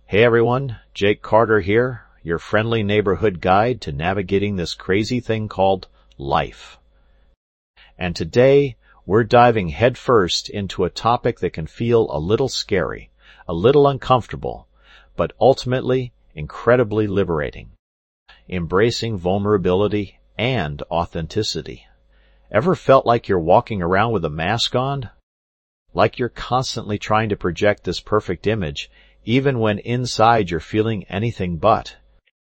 Hey everyone, Jake Carter here, your friendly neighborhood guide to navigating this crazy thing called life. And today, we're diving headfirst into a topic that can feel a little scary, a little uncomfortable, but ultimately incredibly liberating. Embracing vulnerability and authenticity. Ever felt like you're walking around with a mask on? Like you're constantly trying to project this perfect image, even when inside you're feeling anything but.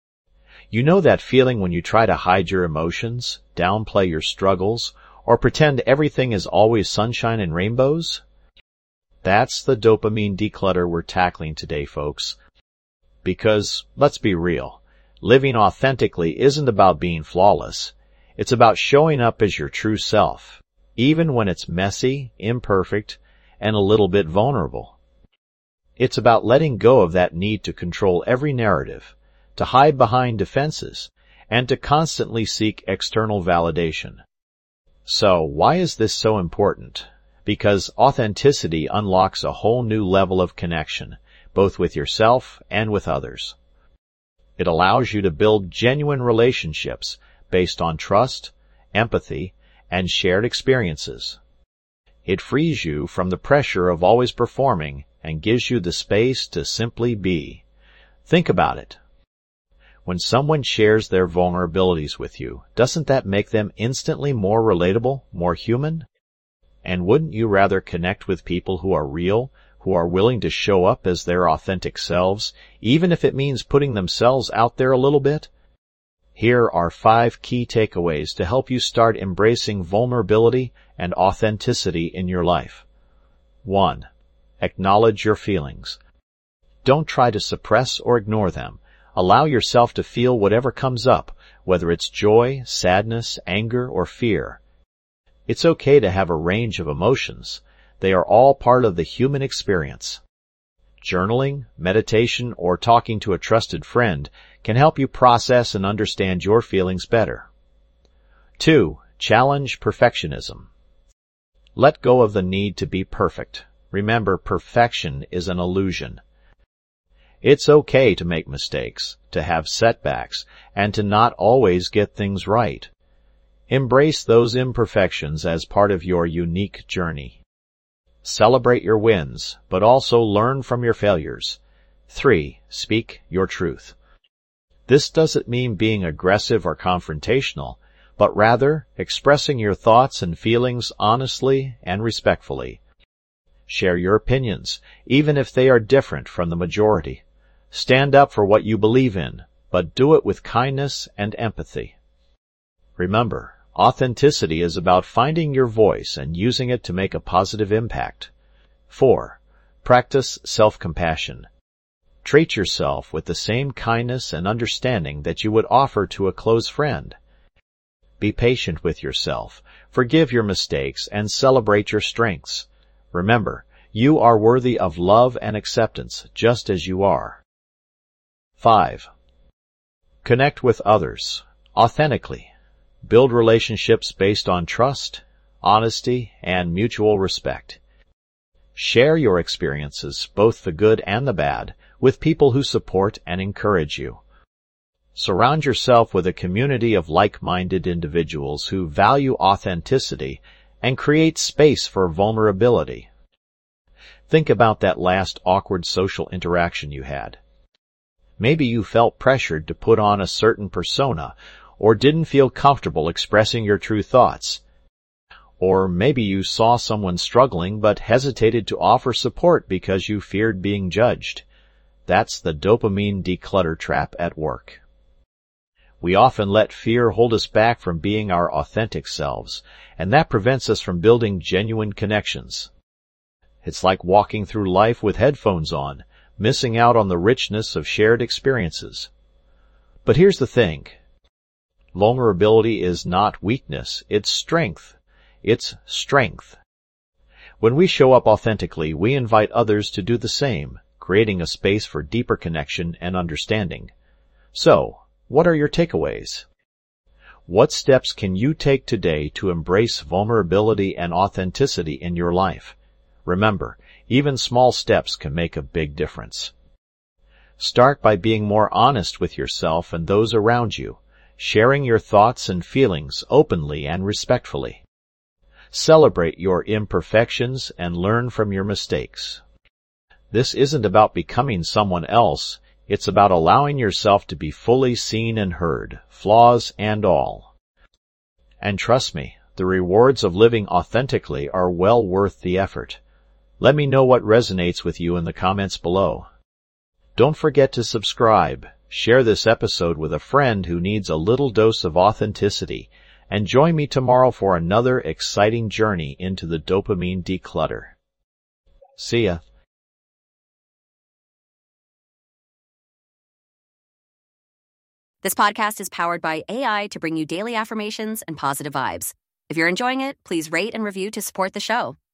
You know that feeling when you try to hide your emotions, downplay your struggles, or pretend everything is always sunshine and rainbows? That's the dopamine declutter we're tackling today, folks. Because, let's be real, living authentically isn't about being flawless. It's about showing up as your true self, even when it's messy, imperfect, and a little bit vulnerable. It's about letting go of that need to control every narrative, to hide behind defenses, and to constantly seek external validation. So, why is this so important? Because authenticity unlocks a whole new level of connection, both with yourself and with others. It allows you to build genuine relationships based on trust, empathy, and shared experiences. It frees you from the pressure of always performing and gives you the space to simply be. Think about it. When someone shares their vulnerabilities with you, doesn't that make them instantly more relatable, more human? And wouldn't you rather connect with people who are real, who are willing to show up as their authentic selves, even if it means putting themselves out there a little bit? Here are 5 key takeaways to help you start embracing vulnerability and authenticity in your life. 1. Acknowledge your feelings. Don't try to suppress or ignore them. Allow yourself to feel whatever comes up, whether it's joy, sadness, anger, or fear. It's okay to have a range of emotions. They are all part of the human experience. Journaling, meditation, or talking to a trusted friend can help you process and understand your feelings better. 2. Challenge perfectionism. Let go of the need to be perfect. Remember, perfection is an illusion. It's okay to make mistakes, to have setbacks, and to not always get things right. Embrace those imperfections as part of your unique journey. Celebrate your wins, but also learn from your failures. 3. Speak your truth. This doesn't mean being aggressive or confrontational, but rather expressing your thoughts and feelings honestly and respectfully. Share your opinions, even if they are different from the majority. Stand up for what you believe in, but do it with kindness and empathy. Remember, authenticity is about finding your voice and using it to make a positive impact. 4. Practice self-compassion. Treat yourself with the same kindness and understanding that you would offer to a close friend. Be patient with yourself, forgive your mistakes, and celebrate your strengths. Remember, you are worthy of love and acceptance just as you are. 5. Connect with others authentically. Build relationships based on trust, honesty, and mutual respect. Share your experiences, both the good and the bad, with people who support and encourage you. Surround yourself with a community of like-minded individuals who value authenticity and create space for vulnerability. Think about that last awkward social interaction you had. Maybe you felt pressured to put on a certain persona, or didn't feel comfortable expressing your true thoughts. Or maybe you saw someone struggling but hesitated to offer support because you feared being judged. That's the dopamine declutter trap at work. We often let fear hold us back from being our authentic selves, and that prevents us from building genuine connections. It's like walking through life with headphones on, missing out on the richness of shared experiences. But here's the thing. Vulnerability is not weakness, it's strength. It's strength. When we show up authentically, we invite others to do the same, creating a space for deeper connection and understanding. So, what are your takeaways? What steps can you take today to embrace vulnerability and authenticity in your life? Remember, even small steps can make a big difference. Start by being more honest with yourself and those around you, sharing your thoughts and feelings openly and respectfully. Celebrate your imperfections and learn from your mistakes. This isn't about becoming someone else, it's about allowing yourself to be fully seen and heard, flaws and all. And trust me, the rewards of living authentically are well worth the effort. Let me know what resonates with you in the comments below. Don't forget to subscribe, share this episode with a friend who needs a little dose of authenticity, and join me tomorrow for another exciting journey into the dopamine declutter. See ya. This podcast is powered by AI to bring you daily affirmations and positive vibes. If you're enjoying it, please rate and review to support the show.